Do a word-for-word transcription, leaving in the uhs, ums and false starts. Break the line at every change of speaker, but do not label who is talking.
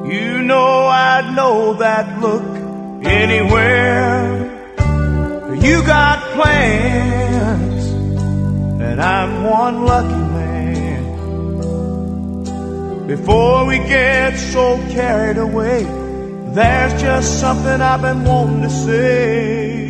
You know I'd know that look anywhere. You got plans, and I'm one lucky man. Before we get so carried away, there's just something I've been wanting to say.